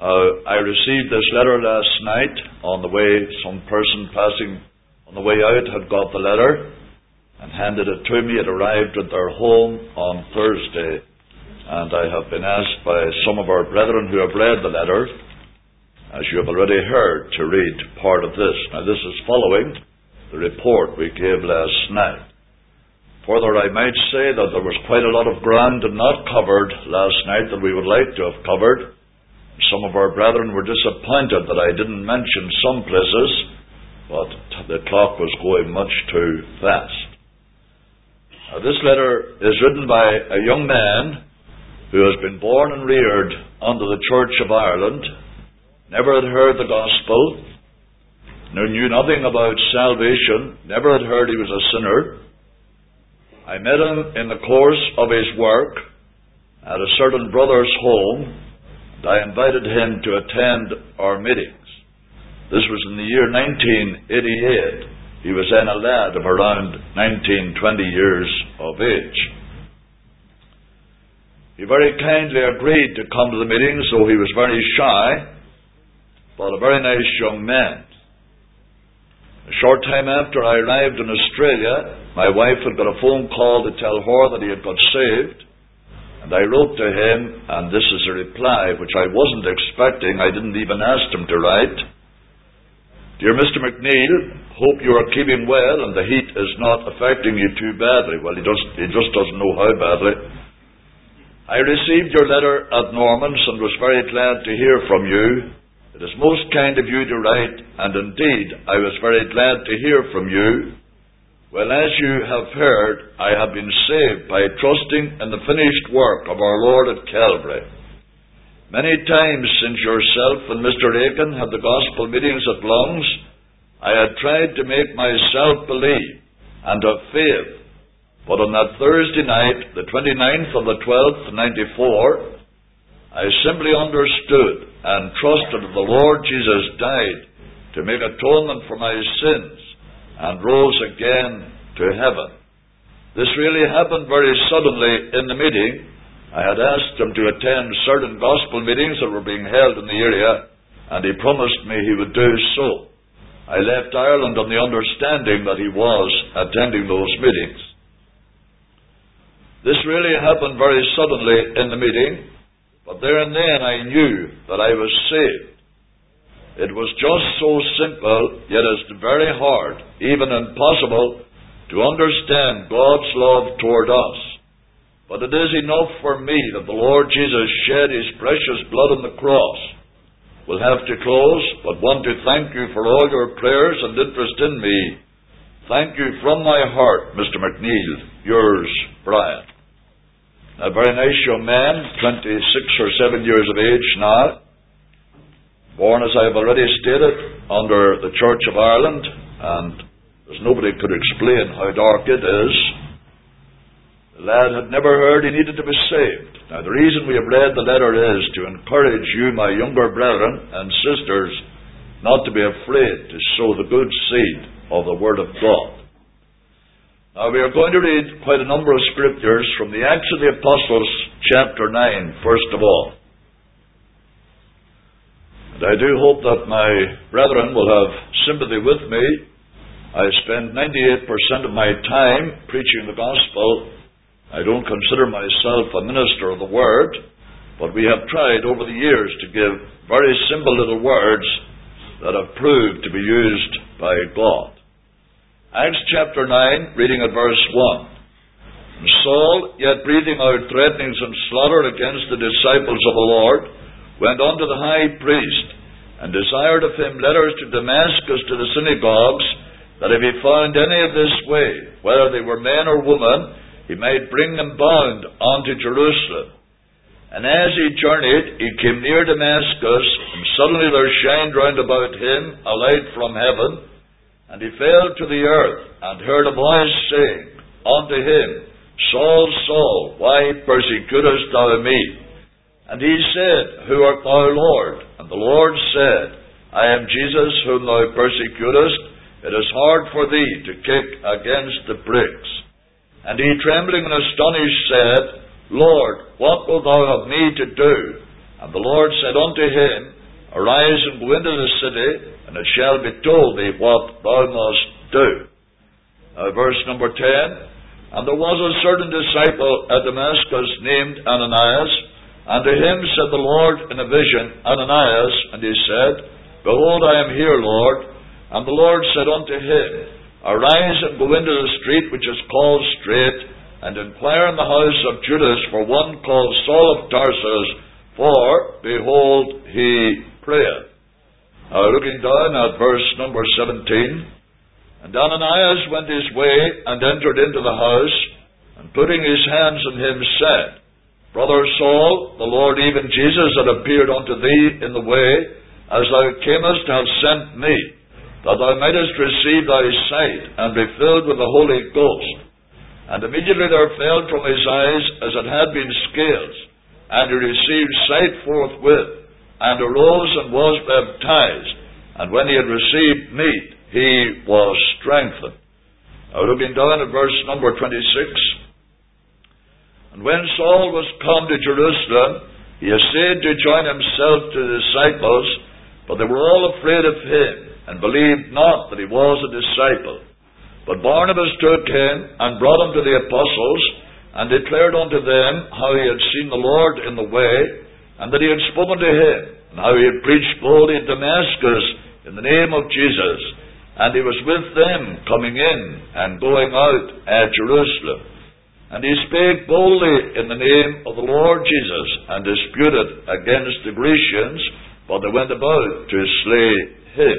I received this letter last night on the way. Some person passing on the way out had got the letter and handed it to me. It arrived at their home on Thursday, and I have been asked by some of our brethren who have read the letter, as you have already heard, to read part of this. Now, this is following the report we gave last night. Further, I might say that there was quite a lot of ground not covered last night that we would like to have covered. Some of our brethren were disappointed that I didn't mention some places, but the clock was going much too fast. Now, this letter is written by a young man who has been born and reared under the Church of Ireland, never had heard the gospel, knew nothing about salvation, never had heard he was a sinner. I met him in the course of his work at a certain brother's home, and I invited him to attend our meetings. This was in the year 1988. He was then a lad of around 19, 20 years of age. He very kindly agreed to come to the meetings, though he was very shy, but a very nice young man. A short time after I arrived in Australia, my wife had got a phone call to tell her that he had got saved, and I wrote to him, and this is a reply which I wasn't expecting. I didn't even ask him to write. Dear Mr. McNeil, hope you are keeping well and the heat is not affecting you too badly. Well, he just doesn't know how badly. I received your letter at Norman's and was very glad to hear from you. It is most kind of you to write, and indeed I was very glad to hear from you. Well, as you have heard, I have been saved by trusting in the finished work of our Lord at Calvary. Many times since yourself and Mr. Aiken had the gospel meetings at Lungs, I had tried to make myself believe and have faith. But on that Thursday night, the 29th of the 12th, 94, I simply understood and trusted that the Lord Jesus died to make atonement for my sins and rose again to heaven. This really happened very suddenly in the meeting. I had asked him to attend certain gospel meetings that were being held in the area, and he promised me he would do so. I left Ireland on the understanding that he was attending those meetings. This really happened very suddenly in the meeting, but there and then I knew that I was saved. It was just so simple, yet it's very hard, even impossible, to understand God's love toward us. But it is enough for me that the Lord Jesus shed His precious blood on the cross. We'll have to close, but want to thank you for all your prayers and interest in me. Thank you from my heart, Mr. McNeil. Yours, Brian. A very nice young man, 26 or 7 years of age now, born, as I have already stated, under the Church of Ireland, and as nobody could explain how dark it is. The lad had never heard he needed to be saved. Now, the reason we have read the letter is to encourage you, my younger brethren and sisters, not to be afraid to sow the good seed of the Word of God. Now, we are going to read quite a number of scriptures from the Acts of the Apostles, chapter 9, first of all. And I do hope that my brethren will have sympathy with me. I spend 98% of my time preaching the gospel. I don't consider myself a minister of the Word, but we have tried over the years to give very simple little words that have proved to be used by God. Acts chapter 9, reading at verse 1. And Saul, yet breathing out threatenings and slaughter against the disciples of the Lord, went unto the high priest, and desired of him letters to Damascus to the synagogues, that if he found any of this way, whether they were men or women, he might bring them bound unto Jerusalem. And as he journeyed, he came near Damascus, and suddenly there shined round about him a light from heaven, and he fell to the earth, and heard a voice saying unto him, Saul, Saul, why persecutest thou me? And he said, Who art thou, Lord? And the Lord said, I am Jesus whom thou persecutest. It is hard for thee to kick against the pricks. And he, trembling and astonished, said, Lord, what wilt thou have me to do? And the Lord said unto him, Arise and go into the city, and it shall be told thee what thou must do. Verse number 10, And there was a certain disciple at Damascus named Ananias, and to him said the Lord in a vision, Ananias, and he said, Behold, I am here, Lord. And the Lord said unto him, Arise and go into the street which is called Straight, and inquire in the house of Judas for one called Saul of Tarsus, for, behold, he prayeth. Now looking down at verse number 17, And Ananias went his way, and entered into the house, and putting his hands on him said, Brother Saul, the Lord even Jesus that appeared unto thee in the way, as thou camest, hath sent me, that thou mightest receive thy sight, and be filled with the Holy Ghost. And immediately there fell from his eyes as it had been scales, and he received sight forthwith, and arose and was baptized. And when he had received meat, he was strengthened. Now looking down at verse number 26, And when Saul was come to Jerusalem, he essayed to join himself to the disciples, but they were all afraid of him, and believed not that he was a disciple. But Barnabas took him, and brought him to the apostles, and declared unto them how he had seen the Lord in the way, and that he had spoken to him, and how he had preached boldly in Damascus in the name of Jesus. And he was with them coming in and going out at Jerusalem. And he spake boldly in the name of the Lord Jesus, and disputed against the Grecians, but they went about to slay him.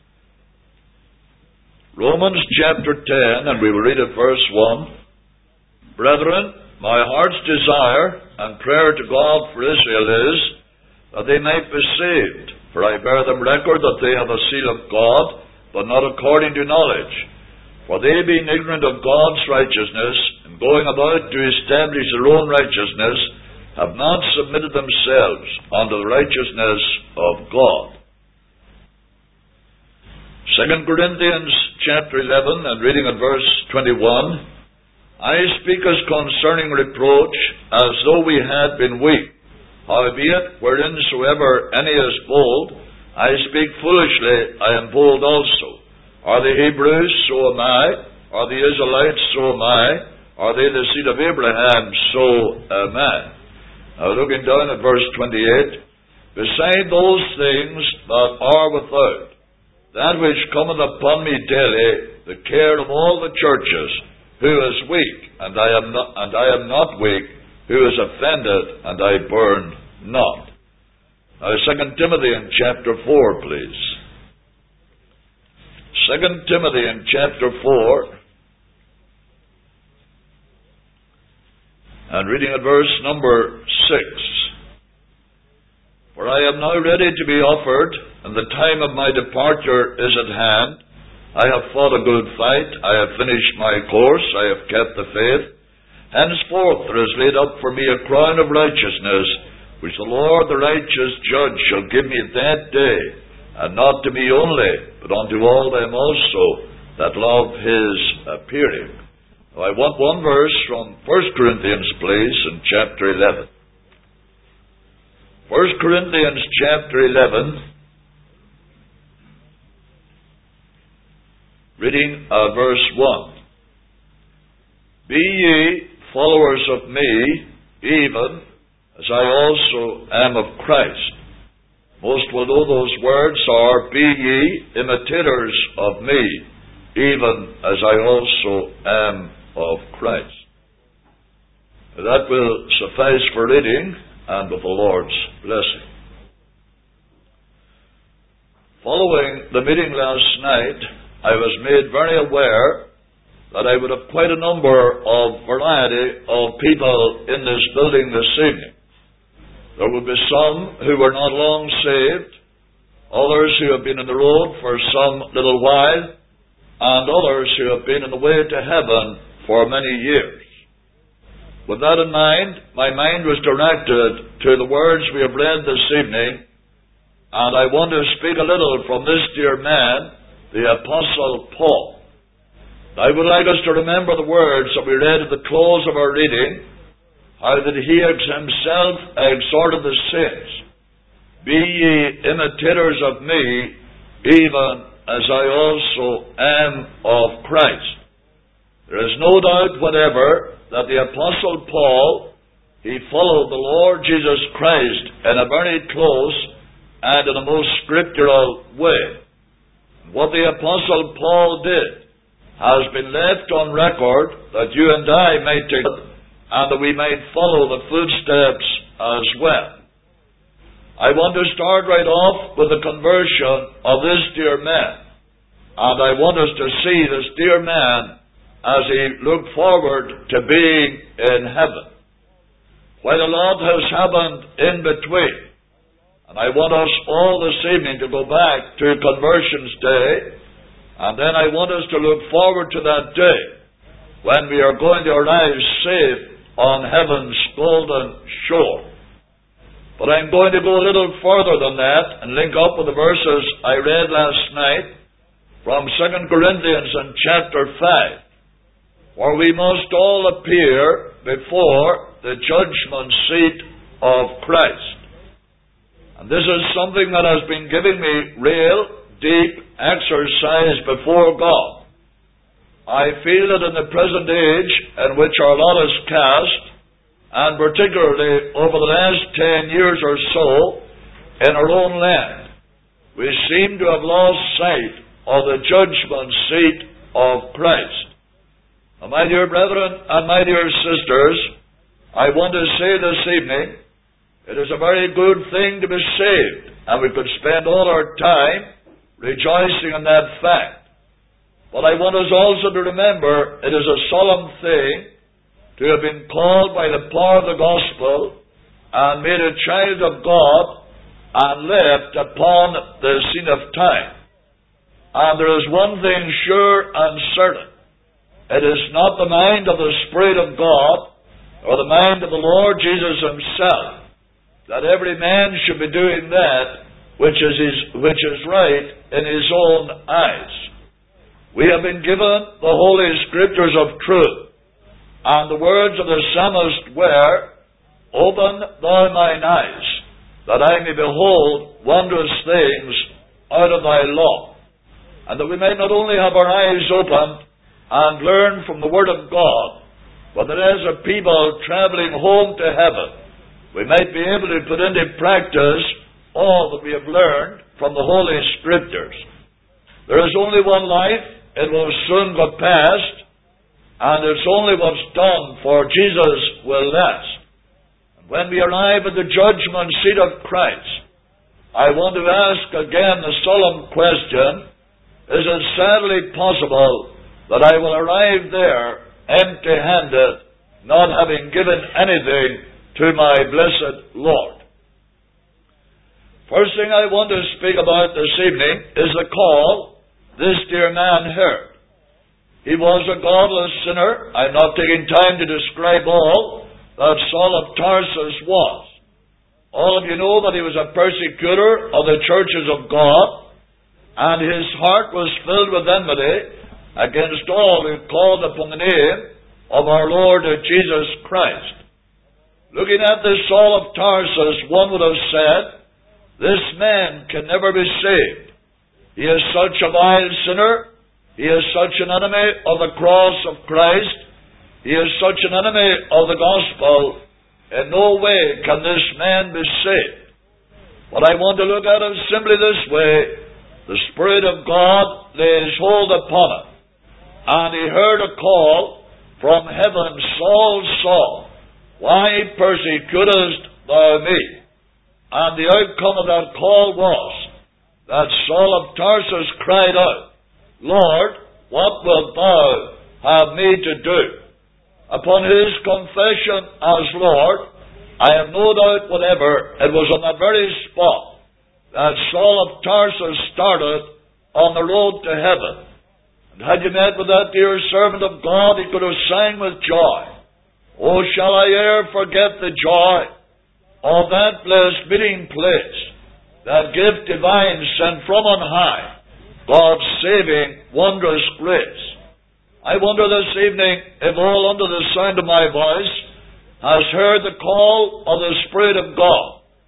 Romans chapter 10, and we will read at verse 1. Brethren, my heart's desire and prayer to God for Israel is, that they might be saved. For I bear them record that they have a seal of God, but not according to knowledge. For they, being ignorant of God's righteousness, and going about to establish their own righteousness, have not submitted themselves unto the righteousness of God. 2 Corinthians chapter 11, and reading at verse 21, I speak as concerning reproach, as though we had been weak. Howbeit, whereinsoever any is bold, I speak foolishly, I am bold also. Are the Hebrews? So am I. Are the Israelites? So am I. Are they the seed of Abraham? So am I. Now looking down at verse 28, Beside those things that are without, that which cometh upon me daily, the care of all the churches, who is weak, and I am not weak, who is offended, and I burn not. Now 2 Timothy in chapter 4, please. 2 Timothy in chapter 4, and reading at verse number 6. For I am now ready to be offered, and the time of my departure is at hand. I have fought a good fight, I have finished my course, I have kept the faith. Henceforth there is laid up for me a crown of righteousness, which the Lord the righteous judge shall give me that day, and not to me only, but unto all them also that love his appearing. Now I want one verse from 1 Corinthians, please, in chapter 11. 1 Corinthians chapter 11, reading verse 1. Be ye followers of me, even as I also am of Christ. Most will know those words are, Be ye imitators of me, even as I also am of Christ. That will suffice for reading, and with the Lord's blessing. Following the meeting last night, I was made very aware that I would have quite a number of variety of people in this building this evening. There would be some who were not long saved, others who have been on the road for some little while, and others who have been on the way to heaven for many years. With that in mind, my mind was directed to the words we have read this evening, and I want to speak a little from this dear man, the Apostle Paul. I would like us to remember the words that we read at the close of our reading, how that he himself exhorted the saints Be ye imitators of me, even as I also am of Christ. There is no doubt whatever that the Apostle Paul, he followed the Lord Jesus Christ in a very close and in a most scriptural way. What the Apostle Paul did has been left on record that you and I may take it and that we may follow the footsteps as well. I want to start right off with the conversion of this dear man. And I want us to see this dear man as he looked forward to being in heaven. Quite a lot has happened in between. And I want us all this evening to go back to Conversion's Day, and then I want us to look forward to that day when we are going to arrive safe on heaven's golden shore. But I'm going to go a little further than that and link up with the verses I read last night from 2 Corinthians in chapter 5, where we must all appear before the judgment seat of Christ. And this is something that has been giving me real, deep exercise before God. I feel that in the present age in which our lot is cast, and particularly over the last 10 years or so in our own land, we seem to have lost sight of the judgment seat of Christ. Now, my dear brethren and my dear sisters, I want to say this evening, it is a very good thing to be saved, and we could spend all our time rejoicing in that fact. But I want us also to remember it is a solemn thing to have been called by the power of the gospel and made a child of God and left upon the scene of time. And there is one thing sure and certain. It is not the mind of the Spirit of God or the mind of the Lord Jesus Himself that every man should be doing that which is right in his own eyes. We have been given the Holy Scriptures of truth, and the words of the psalmist were, "Open thou mine eyes, that I may behold wondrous things out of thy law." And that we may not only have our eyes opened and learn from the Word of God, but that as a people traveling home to heaven, we might be able to put into practice all that we have learned from the Holy Scriptures. There is only one life, it will soon go past, and it's only what's done for Jesus will last. And when we arrive at the judgment seat of Christ, I want to ask again the solemn question, is it sadly possible that I will arrive there empty-handed, not having given anything to my blessed Lord? First thing I want to speak about this evening is the call this dear man heard. He was a godless sinner. I'm not taking time to describe all that Saul of Tarsus was. All of you know that he was a persecutor of the churches of God, and his heart was filled with enmity against all who called upon the name of our Lord Jesus Christ. Looking at this Saul of Tarsus, one would have said, this man can never be saved. He is such a vile sinner. He is such an enemy of the cross of Christ. He is such an enemy of the gospel. In no way can this man be saved. But I want to look at it simply this way. The Spirit of God lays hold upon him, and he heard a call from heaven, Saul, Saul, why persecutest thou me? And the outcome of that call was that Saul of Tarsus cried out, Lord, what wilt thou have me to do? Upon his confession as Lord, I have no doubt whatever, it was on that very spot that Saul of Tarsus started on the road to heaven. And had you met with that dear servant of God, he could have sang with joy. Oh, shall I e'er forget the joy of that blessed meeting place, that gift divine sent from on high, God's saving wondrous grace. I wonder this evening if all under the sound of my voice has heard the call of the Spirit of God.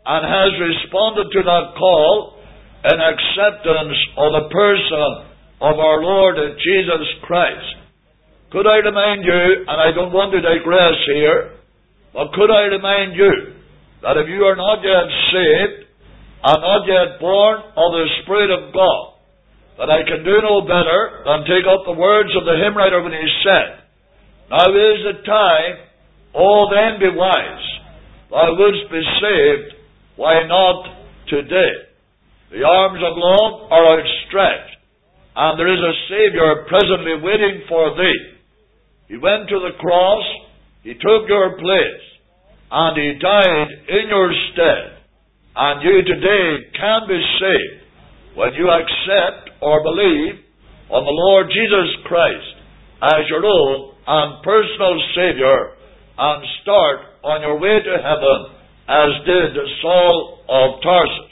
and has responded to that call in acceptance of the person of our Lord Jesus Christ. Could I remind you, and I don't want to digress here, but could I remind you that if you are not yet saved and not yet born of the Spirit of God, that I can do no better than take up the words of the hymn writer when he said, "Now is the time, oh then be wise, thou wouldst be saved, why not today?" The arms of love are outstretched, and there is a Saviour presently waiting for thee. He went to the cross, He took your place, and He died in your stead. And you today can be saved when you accept or believe on the Lord Jesus Christ as your own and personal Saviour, and start on your way to heaven as did Saul of Tarsus.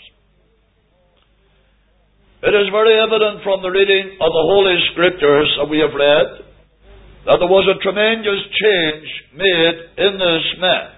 It is very evident from the reading of the Holy Scriptures that we have read that there was a tremendous change made in this man.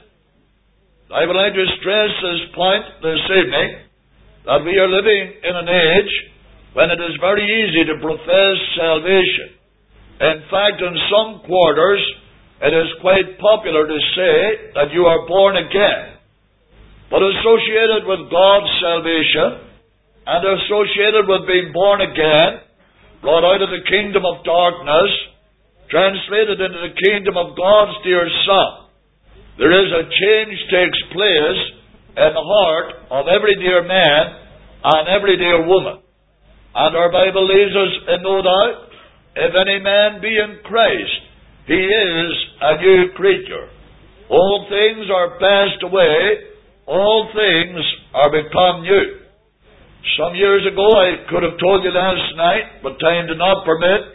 I would like to stress this point this evening, that we are living in an age when it is very easy to profess salvation. In fact, in some quarters, it is quite popular to say that you are born again. But associated with God's salvation, and associated with being born again, brought out of the kingdom of darkness, translated into the kingdom of God's dear Son, there is a change takes place in the heart of every dear man and every dear woman. And our Bible leaves us in no doubt, if any man be in Christ, he is a new creature. All things are passed away, all things are become new. Some years ago, I could have told you last night, but time did not permit.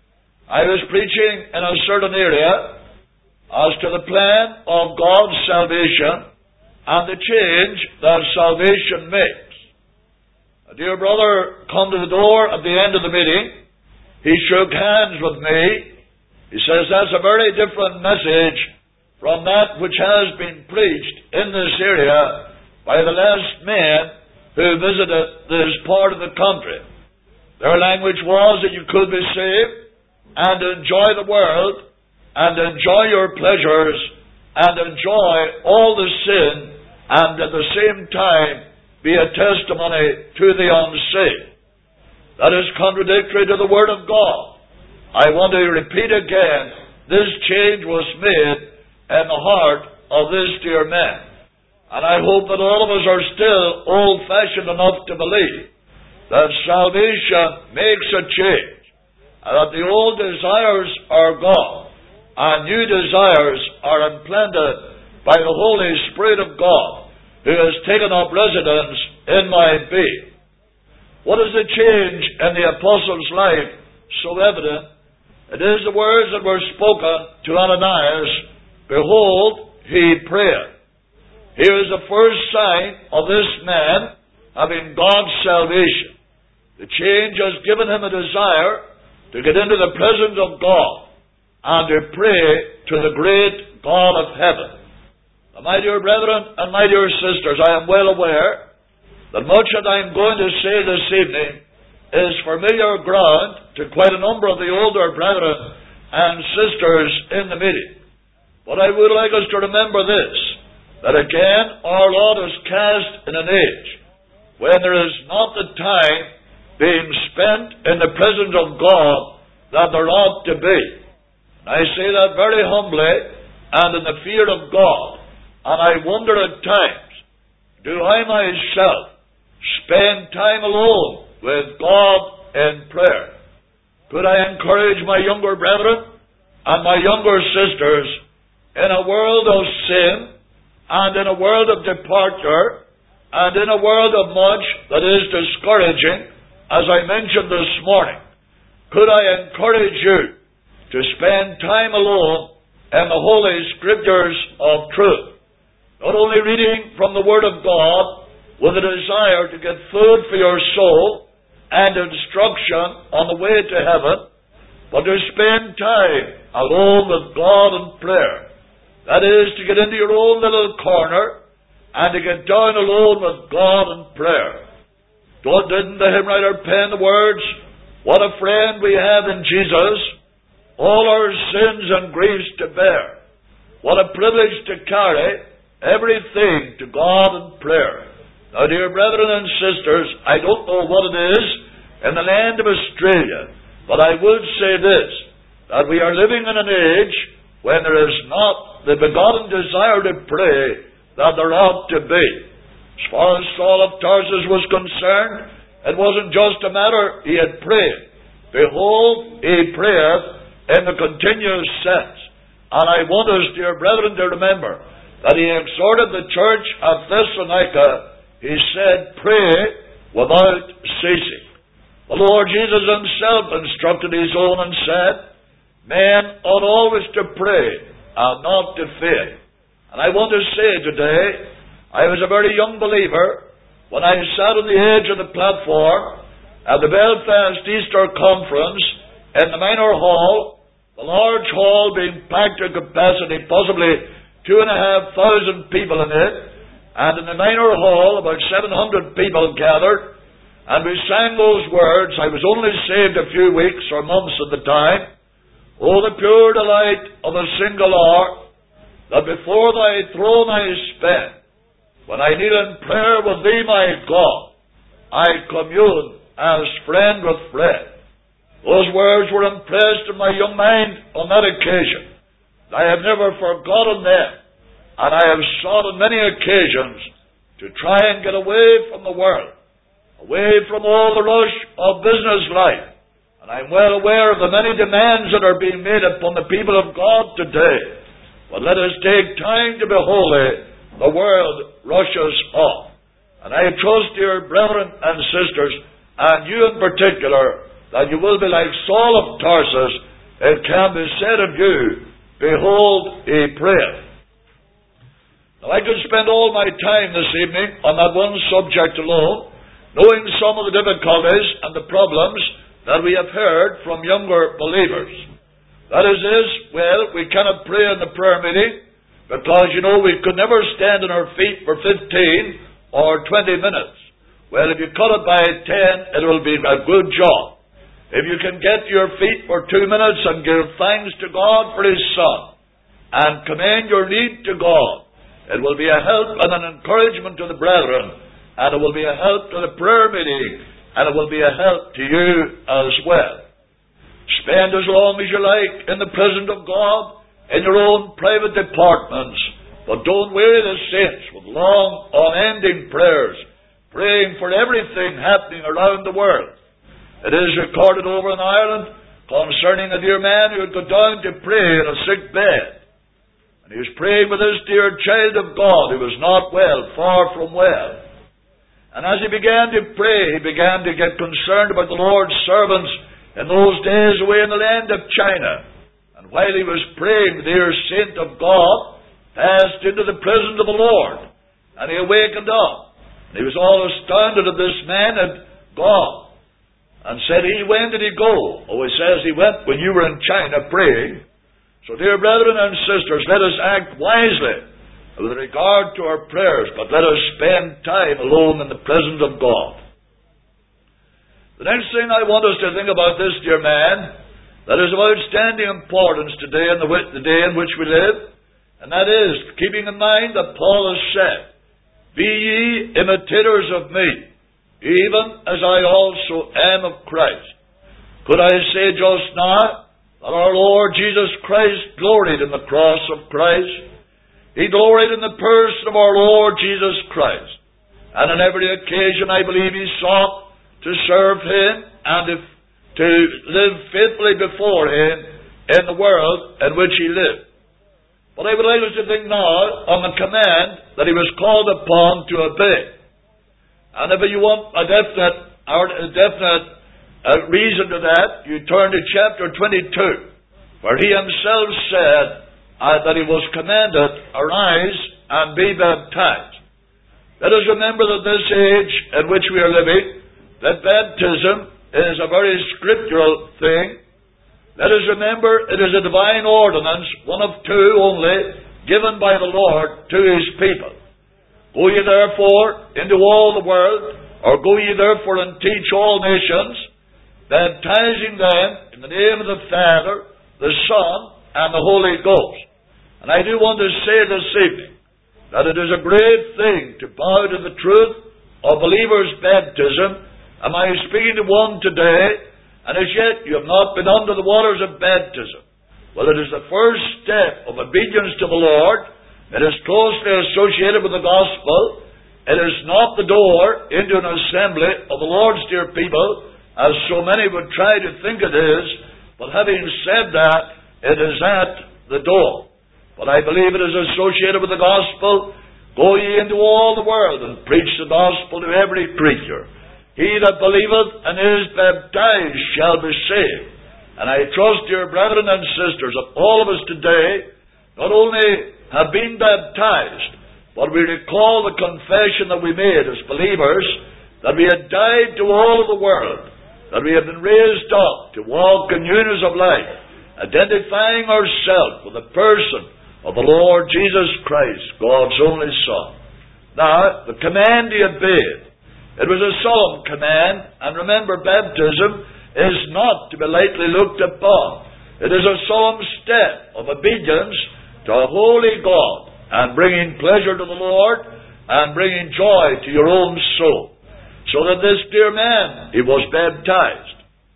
I was preaching in a certain area as to the plan of God's salvation and the change that salvation makes. A dear brother come to the door at the end of the meeting. He shook hands with me. He says, "That's a very different message from that which has been preached in this area by the last men who visited this part of the country. Their language was that you could be saved and enjoy the world and enjoy your pleasures and enjoy all the sin and at the same time be a testimony to the unsaved. That is contradictory to the Word of God. I want to repeat again, this change was made in the heart of this dear man. And I hope that all of us are still old-fashioned enough to believe that salvation makes a change, and that the old desires are gone, and new desires are implanted by the Holy Spirit of God, who has taken up residence in my being. What is the change in the apostle's life so evident? It is the words that were spoken to Ananias, "Behold, he prayed." Here is the first sign of this man having God's salvation. The change has given him a desire to get into the presence of God and to pray to the great God of heaven. Now, my dear brethren and my dear sisters, I am well aware that much that I am going to say this evening is familiar ground to quite a number of the older brethren and sisters in the meeting. But I would like us to remember this, that again our Lord is cast in an age when there is not the time being spent in the presence of God that there ought to be. I say that very humbly and in the fear of God. And I wonder at times, do I myself spend time alone with God in prayer? Could I encourage my younger brethren and my younger sisters in a world of sin and in a world of departure and in a world of much that is discouraging, as I mentioned this morning? Could I encourage you to spend time alone in the Holy Scriptures of truth? Not only reading from the Word of God with a desire to get food for your soul and instruction on the way to heaven, but to spend time alone with God in prayer. That is, to get into your own little corner and to get down alone with God in prayer. Didn't the hymn writer pen the words, "What a friend we have in Jesus, all our sins and griefs to bear. What a privilege to carry everything to God in prayer." Now, dear brethren and sisters, I don't know what it is in the land of Australia, but I would say this, that we are living in an age when there is not the begotten desire to pray that there ought to be. As far as Saul of Tarsus was concerned, it wasn't just a matter he had prayed. Behold, he prayeth in the continuous sense. And I want us, dear brethren, to remember that he exhorted the church of Thessalonica. He said, "Pray without ceasing." The Lord Jesus himself instructed his own and said, "Men ought always to pray and not to faint." And I want to say today, I was a very young believer when I sat on the edge of the platform at the Belfast Easter Conference in the Minor Hall, the large hall being packed to capacity, possibly 2,500 people in it, and in the Minor Hall about 700 people gathered, and we sang those words. I was only saved a few weeks or months at the time. "Oh, the pure delight of a single hour, that before thy throne I spend. When I kneel in prayer with thee, my God, I commune as friend with friend." Those words were impressed in my young mind on that occasion. I have never forgotten them, and I have sought on many occasions to try and get away from the world, away from all the rush of business life. And I'm well aware of the many demands that are being made upon the people of God today. But let us take time to be holy. The world rushes on. And I trust, dear brethren and sisters, and you in particular, that you will be like Saul of Tarsus. It can be said of you, "Behold, he prayeth." Now, I could spend all my time this evening on that one subject alone, knowing some of the difficulties and the problems that we have heard from younger believers. That is this, well, we cannot pray in the prayer meeting because, we could never stand on our feet for 15 or 20 minutes. Well, if you cut it by 10, it will be a good job. If you can get to your feet for 2 minutes and give thanks to God for His Son and commend your need to God, it will be a help and an encouragement to the brethren, and it will be a help to the prayer meeting, and it will be a help to you as well. Spend as long as you like in the presence of God in your own private departments, but don't weary the saints with long, unending prayers, praying for everything happening around the world. It is recorded over in Ireland concerning a dear man who had gone down to pray in a sick bed. And he was praying with this dear child of God who was not well, far from well. And as he began to pray, he began to get concerned about the Lord's servants in those days away in the land of China. And while he was praying, the dear saint of God passed into the presence of the Lord. And he awakened up. And he was all astounded that this man had gone. And said, "When did he go?" Oh, he says he went when you were in China praying. So, dear brethren and sisters, let us act wisely with regard to our prayers, but let us spend time alone in the presence of God. The next thing I want us to think about this, dear man, that is of outstanding importance today in the day in which we live, and that is keeping in mind that Paul has said, "Be ye imitators of me, even as I also am of Christ." Could I say just now that our Lord Jesus Christ gloried in the cross of Christ? He gloried in the person of our Lord Jesus Christ. And on every occasion, I believe he sought to serve Him and to live faithfully before Him in the world in which He lived. But I would like us to think now on the command that He was called upon to obey. And if you want a definite reason to that, you turn to chapter 22, where he himself said that he was commanded, "Arise and be baptized." Let us remember that this age in which we are living, that baptism is a very scriptural thing. Let us remember it is a divine ordinance, one of two only, given by the Lord to His people. Go ye therefore into all the world, or go ye therefore and teach all nations, baptizing them in the name of the Father, the Son, and the Holy Ghost. And I do want to say this evening that it is a great thing to bow to the truth of believers' baptism. Am I speaking to one today, and as yet you have not been under the waters of baptism? Well, it is the first step of obedience to the Lord. It is closely associated with the gospel. It is not the door into an assembly of the Lord's dear people, as so many would try to think it is. But having said that, it is at the door. But I believe it is associated with the gospel. Go ye into all the world and preach the gospel to every creature. He that believeth and is baptized shall be saved. And I trust, dear brethren and sisters, that all of us today not only have been baptized, but we recall the confession that we made as believers, that we had died to all of the world, that we have been raised up to walk in newness of life, identifying ourselves with the person of the Lord Jesus Christ, God's only Son. Now, the command he obeyed. It was a solemn command, and remember, baptism is not to be lightly looked upon. It is a solemn step of obedience to a holy God, and bringing pleasure to the Lord, and bringing joy to your own soul. So that this dear man, he was baptized.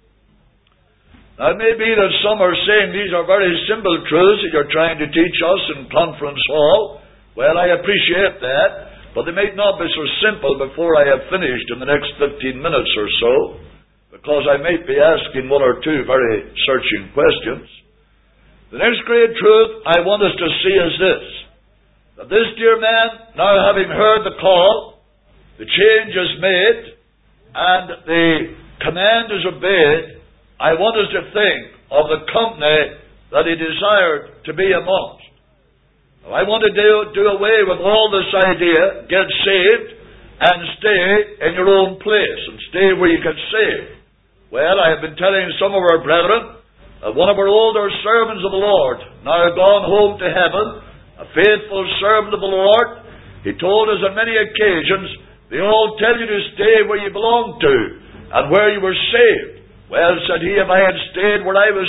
Now it may be that some are saying these are very simple truths that you're trying to teach us in conference hall. Well, I appreciate that, but they may not be so simple before I have finished in the next 15 minutes or so, because I may be asking one or two very searching questions. The next great truth I want us to see is this: that this dear man, now having heard the call, the change is made, and the command is obeyed, I want us to think of the company that he desired to be amongst. Now, I want to do away with all this idea, get saved, and stay in your own place, and stay where you get saved. Well, I have been telling some of our brethren, one of our older servants of the Lord, now gone home to heaven, a faithful servant of the Lord, he told us on many occasions, they all tell you to stay where you belong to, and where you were saved. Well, said he, if I had stayed where I was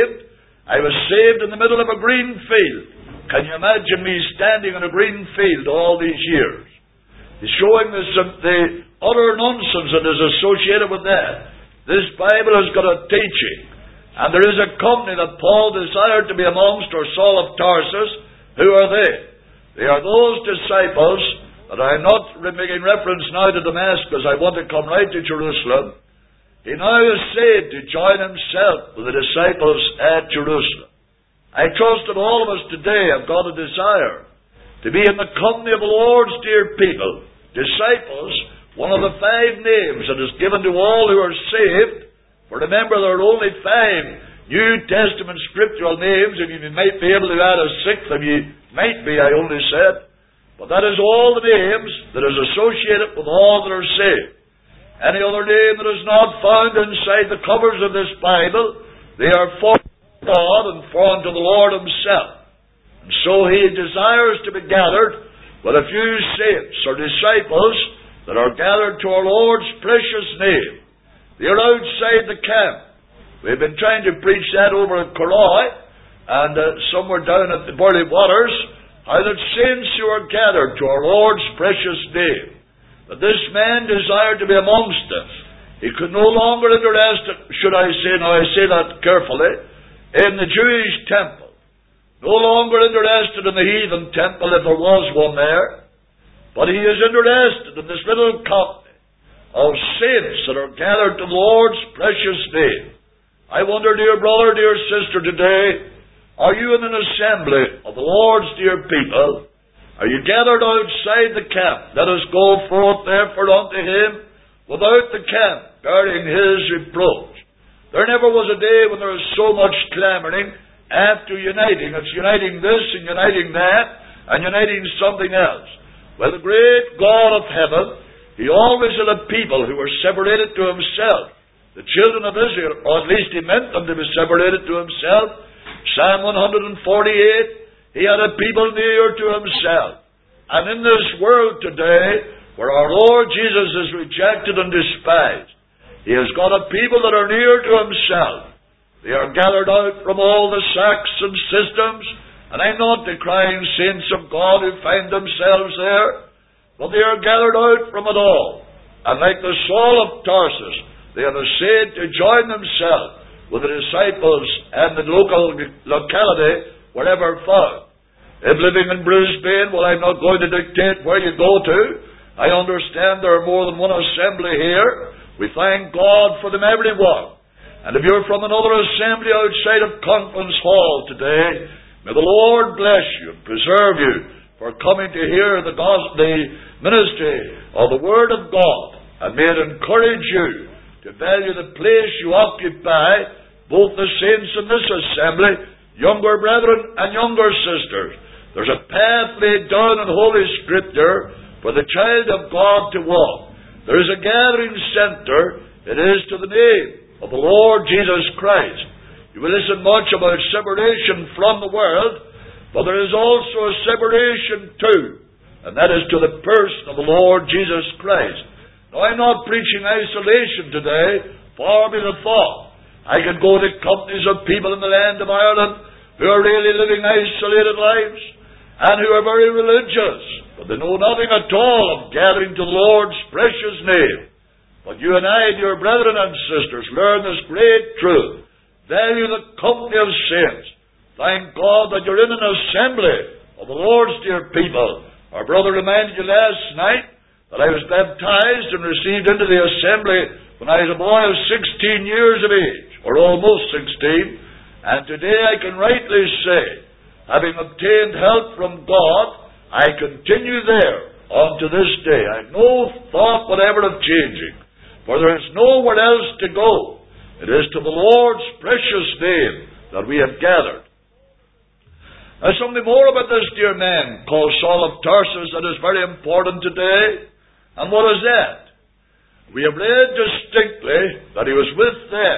saved in the middle of a green field. Can you imagine me standing in a green field all these years? He's showing us the utter nonsense that is associated with that. This Bible has got a teaching. And there is a company that Paul desired to be amongst, or Saul of Tarsus. Who are they? They are those disciples that I'm not making reference now to Damascus. I want to come right to Jerusalem. He now is saved to join himself with the disciples at Jerusalem. I trust that all of us today have got a desire to be in the company of the Lord's dear people. Disciples, one of the 5 names that is given to all who are saved. For remember, there are only 5 New Testament scriptural names, and you might be able to add a 6th, and you might be, I only said. But that is all the names that is associated with all that are saved. Any other name that is not found inside the covers of this Bible, they are for God and for unto the Lord himself. And so he desires to be gathered with a few saints or disciples that are gathered to our Lord's precious name. They are outside the camp. We've been trying to preach that over at Corroy, and somewhere down at the Burley Waters, how that saints who are gathered to our Lord's precious name, that this man desired to be amongst us. He could no longer interested, should I say, now I say that carefully, in the Jewish temple. No longer interested in the heathen temple, if there was one there, but he is interested in this little company of saints that are gathered to the Lord's precious name. I wonder, dear brother, dear sister, today, are you in an assembly of the Lord's dear people? Are you gathered outside the camp? Let us go forth therefore unto him without the camp, bearing his reproach. There never was a day when there was so much clamoring after uniting. It's uniting this and uniting that and uniting something else. Well, the great God of heaven, he always had a people who were separated to himself. The children of Israel, or at least he meant them to be separated to himself. Psalm 148, he had a people near to himself. And in this world today, where our Lord Jesus is rejected and despised, He has got a people that are near to Himself. They are gathered out from all the sects and systems, and I'm not decrying saints of God who find themselves there, but they are gathered out from it all. And like the Saul of Tarsus, they have essayed to join themselves with the disciples and the local locality wherever found. If living in Brisbane, well, I'm not going to dictate where you go to. I understand there are more than one assembly here. We thank God for them, everyone. And if you're from another assembly outside of Conference Hall today, may the Lord bless you and preserve you for coming to hear the ministry of the Word of God, and may it encourage you to value the place you occupy, both the saints in this assembly, younger brethren and younger sisters. There's a path laid down in Holy Scripture for the child of God to walk. There is a gathering center. It is to the name of the Lord Jesus Christ. You will listen much about separation from the world, but there is also a separation too, and that is to the person of the Lord Jesus Christ. Now, I'm not preaching isolation today. Far be the thought. I could go to companies of people in the land of Ireland who are really living isolated lives and who are very religious, but they know nothing at all of gathering to the Lord's precious name. But you and I, dear brethren and sisters, learn this great truth. Value the company of saints. Thank God that you're in an assembly of the Lord's dear people. Our brother reminded you last night that I was baptized and received into the assembly when I was a boy of 16 years of age, or almost 16, and today I can rightly say, having obtained help from God, I continue there unto this day. I have no thought whatever of changing, for there is nowhere else to go. It is to the Lord's precious name that we have gathered. Now, something more about this dear man called Saul of Tarsus that is very important today. And what is that? We have read distinctly that he was with them.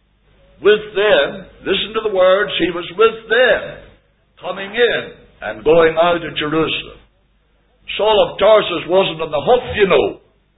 With them, listen to the words, he was with them, coming in and going out of Jerusalem. Saul of Tarsus wasn't on the hoof, you know.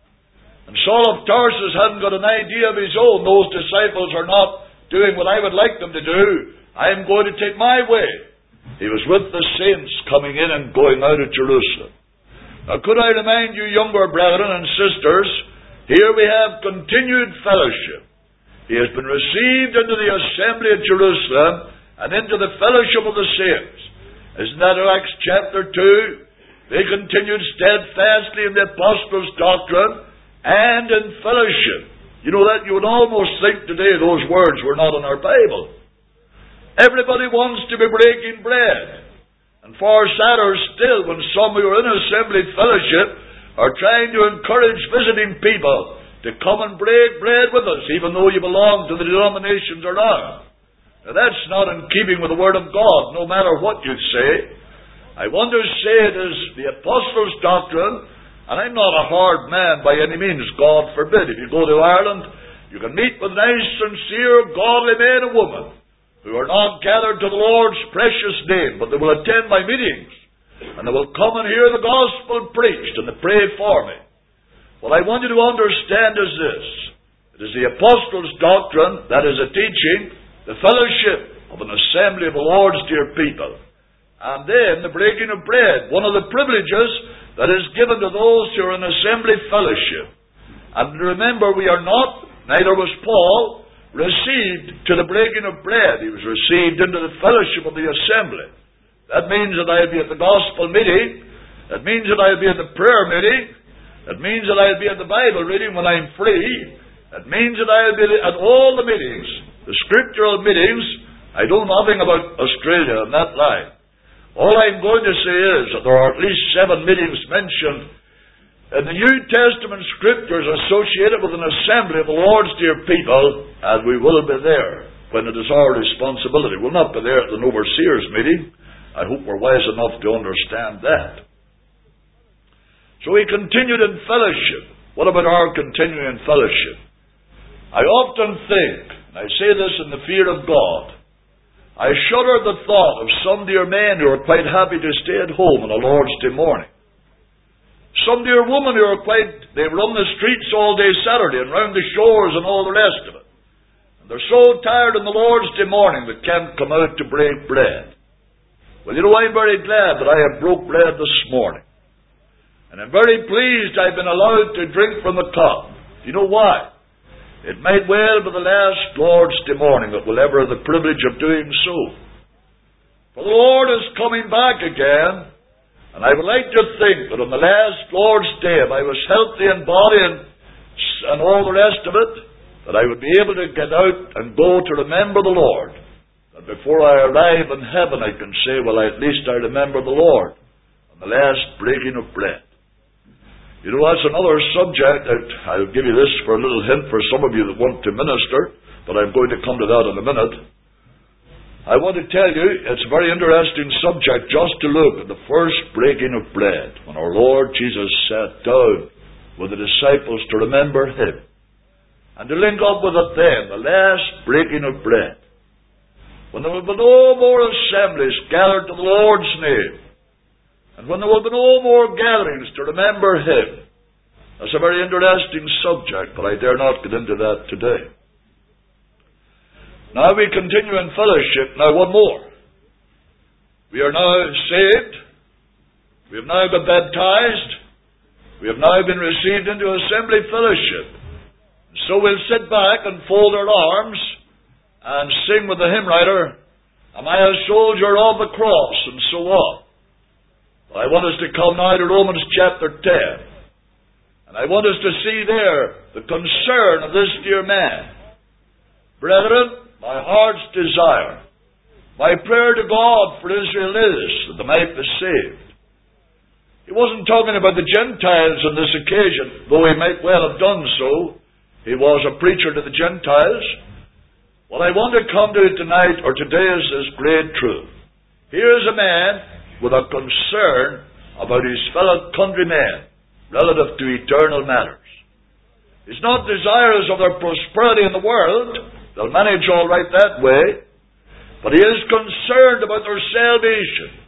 And Saul of Tarsus hadn't got an idea of his own. Those disciples are not doing what I would like them to do. I am going to take my way. He was with the saints coming in and going out of Jerusalem. Now, could I remind you, younger brethren and sisters, here we have continued fellowship. He has been received into the assembly of Jerusalem and into the fellowship of the saints. Isn't that Acts chapter 2? They continued steadfastly in the apostles' doctrine and in fellowship. You know that you would almost think today those words were not in our Bible. Everybody wants to be breaking bread. And far sadder still when some who are in assembly fellowship are trying to encourage visiting people to come and break bread with us, even though you belong to the denominations or not. Now, that's not in keeping with the Word of God, no matter what you say. I want to say it is the apostles' doctrine, and I'm not a hard man by any means, God forbid. If you go to Ireland, you can meet with nice, sincere, godly men and women who are not gathered to the Lord's precious name, but they will attend my meetings, and they will come and hear the gospel preached, and they pray for me. What I want you to understand is this. It is the apostles' doctrine, that is a teaching, the fellowship of an assembly of the Lord's dear people. And then the breaking of bread, one of the privileges that is given to those who are in assembly fellowship. And remember, we are not, neither was Paul, received to the breaking of bread. He was received into the fellowship of the assembly. That means that I'll be at the gospel meeting. That means that I'll be at the prayer meeting. That means that I'll be at the Bible reading when I'm free. That means that I'll be at all the meetings, the scriptural meetings. I know nothing about Australia in that line. All I'm going to say is that there are at least 7 meetings mentioned in the New Testament scriptures associated with an assembly of the Lord's dear people, and we will be there when it is our responsibility. We'll not be there at the overseers meeting. I hope we're wise enough to understand that. So he continued in fellowship. What about our continuing in fellowship? I often think, and I say this in the fear of God, I shudder at the thought of some dear men who are quite happy to stay at home on a Lord's Day morning. Some dear women who are they run the streets all day Saturday and round the shores and all the rest of it. And they're so tired on the Lord's Day morning they can't come out to break bread. Well, you know, I'm very glad that I have broke bread this morning. And I'm very pleased I've been allowed to drink from the cup. Do you know why? It might well be the last Lord's Day morning that we'll ever have the privilege of doing so. For the Lord is coming back again, and I would like to think that on the last Lord's Day, if I was healthy in body and all the rest of it, that I would be able to get out and go to remember the Lord. That before I arrive in heaven, I can say, well, at least I remember the Lord on the last breaking of bread. You know, that's another subject. I'll give you this for a little hint for some of you that want to minister, but I'm going to come to that in a minute. I want to tell you, it's a very interesting subject just to look at the first breaking of bread, when our Lord Jesus sat down with the disciples to remember Him. And to link up with it then, the last breaking of bread. When there will be no more assemblies gathered to the Lord's name, and when there will be no more gatherings to remember Him. That's a very interesting subject, but I dare not get into that today. Now we continue in fellowship. Now one more. We are now saved. We have now been baptized. We have now been received into assembly fellowship. So we'll sit back and fold our arms and sing with the hymn writer, "Am I a soldier of the cross?" and so on. I want us to come now to Romans chapter 10. And I want us to see there the concern of this dear man. Brethren, my heart's desire, my prayer to God for Israel is that they might be saved. He wasn't talking about the Gentiles on this occasion, though he might well have done so. He was a preacher to the Gentiles. What I want to come to tonight, or today, is this great truth. Here's a man with a concern about his fellow countrymen relative to eternal matters. He's not desirous of their prosperity in the world. They'll manage all right that way. But he is concerned about their salvation.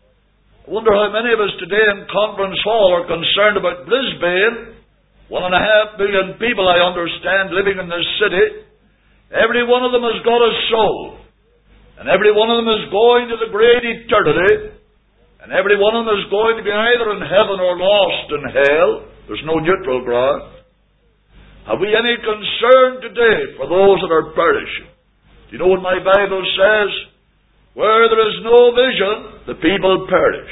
I wonder how many of us today in Conference Hall are concerned about Brisbane. 1.5 million people, I understand, living in this city. Every one of them has got a soul. And every one of them is going to the great eternity. And every one of them is going to be either in heaven or lost in hell. There's no neutral ground. Have we any concern today for those that are perishing? Do you know what my Bible says? Where there is no vision, the people perish.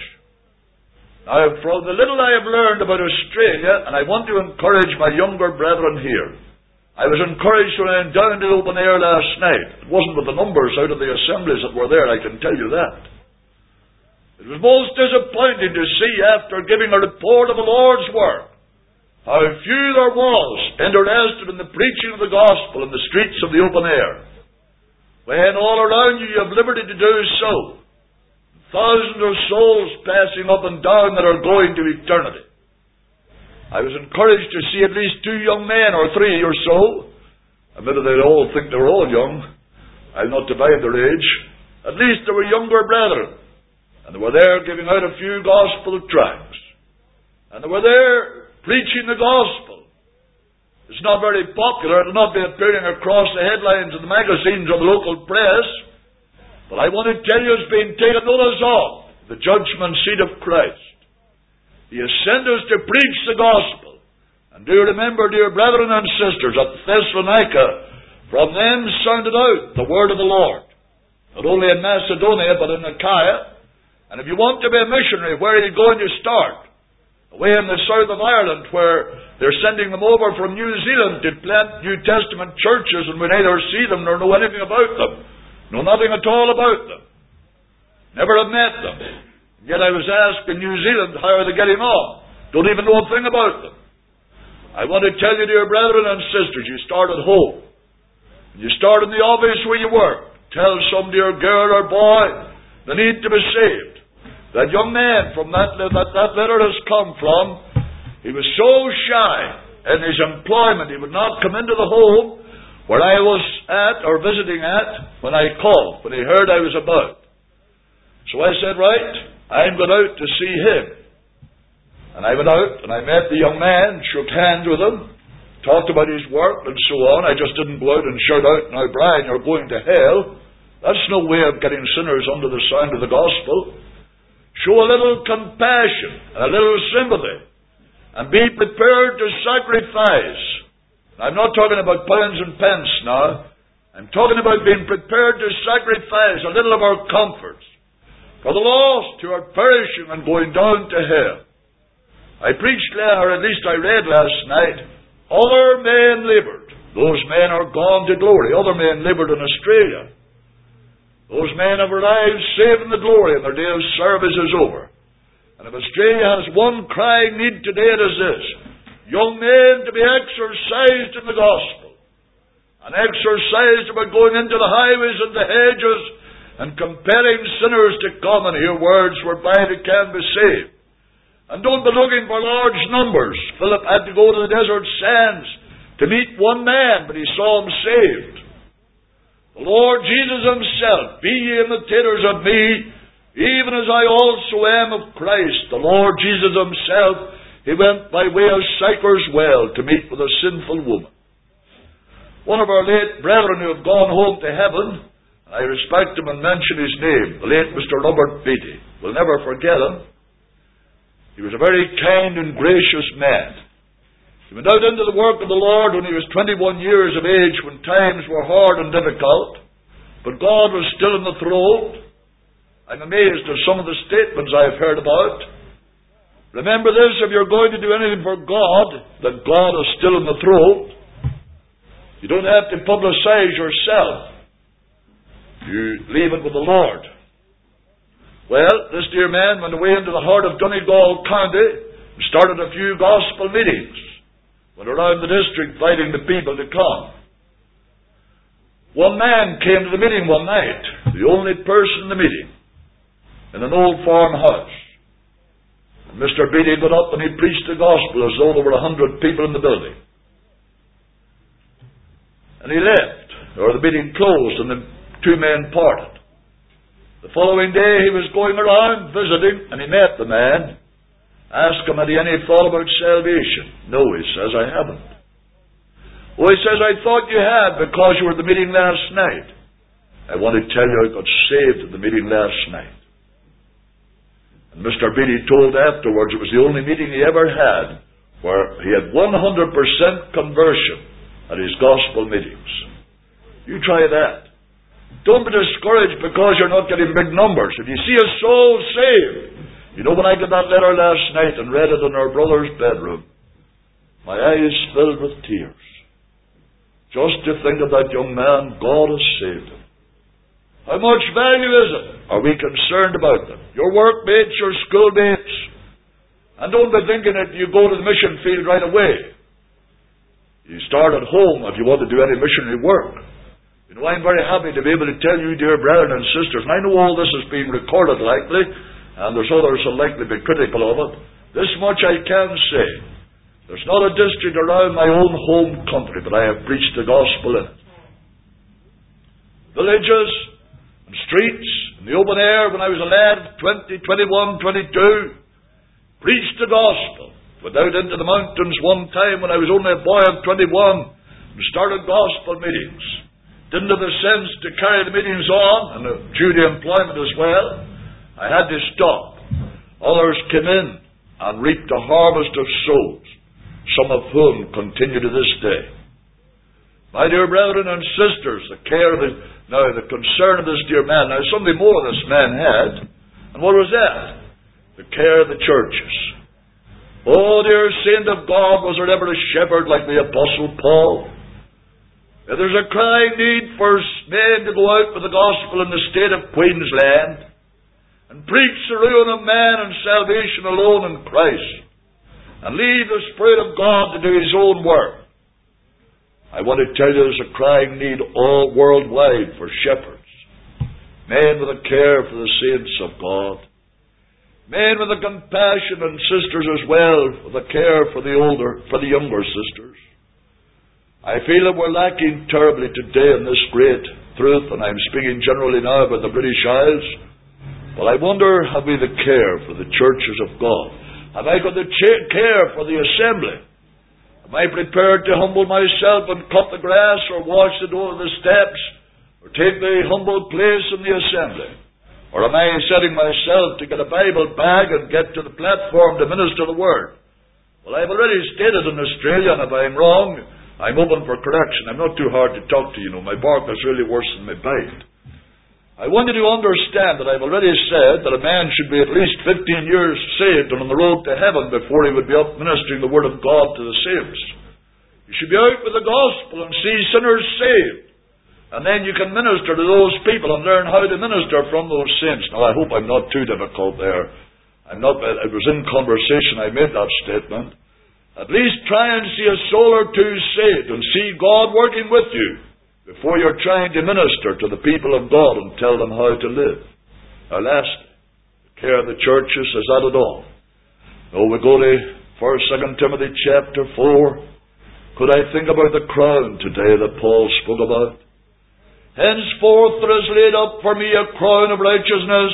Now, from the little I have learned about Australia, and I want to encourage my younger brethren here. I was encouraged when I went down to the open air last night. It wasn't with the numbers out of the assemblies that were there, I can tell you that. It was most disappointing to see, after giving a report of the Lord's work, how few there was interested in the preaching of the gospel in the streets of the open air. When all around you have liberty to do so. Thousands of souls passing up and down that are going to eternity. I was encouraged to see at least 2 young men, or 3 or so. Admitted they all think they were all young. I'll not divide their age. At least they were younger brethren. And they were there giving out a few gospel tracts. And they were there preaching the gospel. It's not very popular. It'll not be appearing across the headlines of the magazines or the local press. But I want to tell you it's being taken notice of. The judgment seat of Christ. He has sent us to preach the gospel. And do you remember, dear brethren and sisters, at Thessalonica, from them sounded out the word of the Lord. Not only in Macedonia, but in Achaia. And if you want to be a missionary, where are you going to start? Away in the south of Ireland, where they're sending them over from New Zealand to plant New Testament churches, and we neither see them nor know anything about them. Know nothing at all about them. Never have met them. Yet I was asked in New Zealand, how are they getting on? Don't even know a thing about them. I want to tell you, dear brethren and sisters, you start at home. You start in the office where you work. Tell some dear girl or boy they need to be saved. That young man from that letter has come from, he was so shy in his employment, he would not come into the home where I was at or visiting at when I called, when he heard I was about. So I said, right, I'm going out to see him. And I went out and I met the young man, shook hands with him, talked about his work and so on. I just didn't go out and shout out, "Now, Brian, you're going to hell." That's no way of getting sinners under the sound of the gospel. Show a little compassion, a little sympathy, and be prepared to sacrifice. I'm not talking about pounds and pence now. I'm talking about being prepared to sacrifice a little of our comforts for the lost who are perishing and going down to hell. I preached, or at least I read last night, other men laboured. Those men are gone to glory. Other men laboured in Australia. Those men have arrived saving the glory, and their day of service is over. And if Australia has one crying need today, it is this: young men to be exercised in the gospel, and exercised about going into the highways and the hedges, and compelling sinners to come and hear words whereby they can be saved. And don't be looking for large numbers. Philip had to go to the desert sands to meet one man, but he saw him saved. The Lord Jesus himself, "Be ye imitators of me, even as I also am of Christ." The Lord Jesus himself, he went by way of Sychar's well to meet with a sinful woman. One of our late brethren who have gone home to heaven, and I respect him and mention his name, the late Mr. Robert Beatty. We'll never forget him. He was a very kind and gracious man. He went out into the work of the Lord when he was 21 years of age, when times were hard and difficult, but God was still in the throne. I'm amazed at some of the statements I've heard about. Remember this: if you're going to do anything for God, that God is still in the throne. You don't have to publicize yourself. You leave it with the Lord. Well, this dear man went away into the heart of Donegal County and started a few gospel meetings. Went around the district inviting the people to come. One man came to the meeting one night, the only person in the meeting, in an old farmhouse. And Mr. Beatty got up and he preached the gospel as though there were 100 people in the building. And he left, or the meeting closed, and the two men parted. The following day he was going around visiting, and he met the man. Asked him, had he any thought about salvation? No, he says, I haven't. Oh, he says, I thought you had because you were at the meeting last night. I want to tell you I got saved at the meeting last night. And Mr. Beatty told afterwards it was the only meeting he ever had where he had 100% conversion at his gospel meetings. You try that. Don't be discouraged because you're not getting big numbers. If you see a soul saved, you know, when I got that letter last night and read it in our brother's bedroom, my eyes filled with tears. Just to think of that young man, God has saved him. How much value is it? Are we concerned about them? Your workmates, your schoolmates. And don't be thinking that you go to the mission field right away. You start at home if you want to do any missionary work. You know, I'm very happy to be able to tell you, dear brethren and sisters, and I know all this is being recorded likely, and there's others who will likely be critical of it. This much I can say. There's not a district around my own home country, but I have preached the gospel in it. Villages and streets, in the open air when I was a lad, 20, 21, 22, preached the gospel. Went out into the mountains one time when I was only a boy of 21 and started gospel meetings. Didn't have the sense to carry the meetings on, and due to employment as well, I had to stop. Others came in and reaped a harvest of souls, some of whom continue to this day. My dear brethren and sisters, the concern of this dear man, now something more this man had, and what was that? The care of the churches. Oh, dear saint of God, was there ever a shepherd like the Apostle Paul? If there's a crying need for men to go out with the gospel in the state of Queensland and preach the ruin of man and salvation alone in Christ and leave the Spirit of God to do His own work, I want to tell you there's a crying need all worldwide for shepherds, men with a care for the saints of God, men with a compassion, and sisters as well with a care for the younger sisters. I feel that we're lacking terribly today in this great truth, and I'm speaking generally now about the British Isles, but I wonder, have we the care for the churches of God? Have I got the care for the assembly? Am I prepared to humble myself and cut the grass or wash the door of the steps or take the humble place in the assembly? Or am I setting myself to get a Bible bag and get to the platform to minister the Word? Well, I've already stated in Australia, and if I'm wrong, I'm open for correction. I'm not too hard to talk to, you know. My bark is really worse than my bite. I want you to understand that I've already said that a man should be at least 15 years saved and on the road to heaven before he would be up ministering the Word of God to the saints. You should be out with the gospel and see sinners saved. And then you can minister to those people and learn how to minister from those saints. Now, I hope I'm not too difficult there. It was in conversation I made that statement. At least try and see a soul or two saved and see God working with you before you're trying to minister to the people of God and tell them how to live. Now, lastly, the care of the churches, is that at all? No, we go to 1 Timothy chapter 4. Could I think about the crown today that Paul spoke about? Henceforth there is laid up for me a crown of righteousness.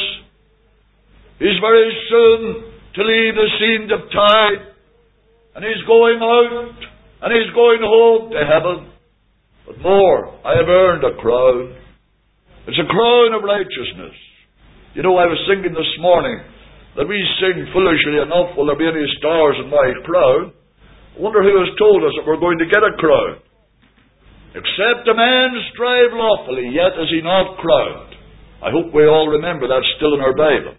He's very soon to leave the scene of time, and he's going out, and he's going home to heaven. But more, I have earned a crown. It's a crown of righteousness. You know, I was thinking this morning that we sing foolishly enough, will there be any stars in my crown? I wonder who has told us that we're going to get a crown. Except a man strive lawfully, yet is he not crowned. I hope we all remember that's still in our Bible.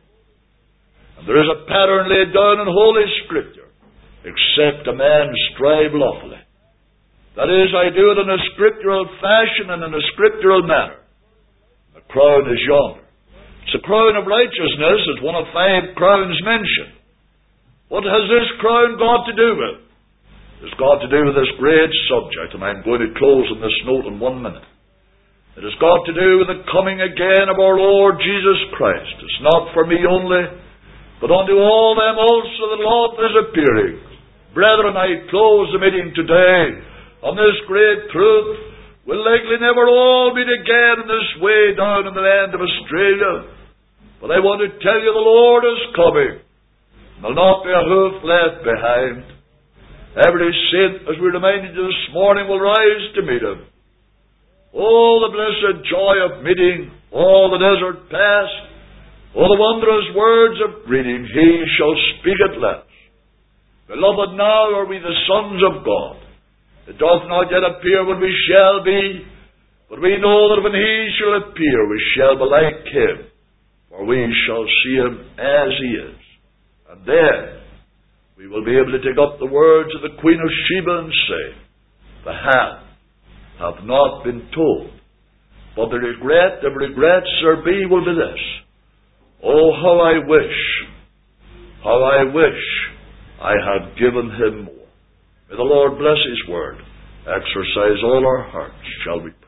And there is a pattern laid down in Holy Scripture. Except a man strive lawfully. That is, I do it in a scriptural fashion and in a scriptural manner. The crown is yonder. It's a crown of righteousness. It's one of 5 crowns mentioned. What has this crown got to do with? It's got to do with this great subject, and I'm going to close on this note in 1 minute. It has got to do with the coming again of our Lord Jesus Christ. It's not for me only, but unto all them also that Lot is appearing. Brethren, I close the meeting today on this great truth. We'll likely never all meet again in this way down in the land of Australia. But I want to tell you the Lord is coming. There'll not be a hoof left behind. Every saint, as we reminded you this morning, will rise to meet him. Oh, the blessed joy of meeting, all the desert past, oh, the wondrous words of greeting, he shall speak at last. Beloved, now are we the sons of God. It doth not yet appear what we shall be, but we know that when he shall appear, we shall be like him, for we shall see him as he is. And then we will be able to take up the words of the Queen of Sheba and say, the hand hath not been told, but the regret of regrets there be will be this. Oh, how I wish I had given him more. May the Lord bless his word, exercise all our hearts, shall we pray.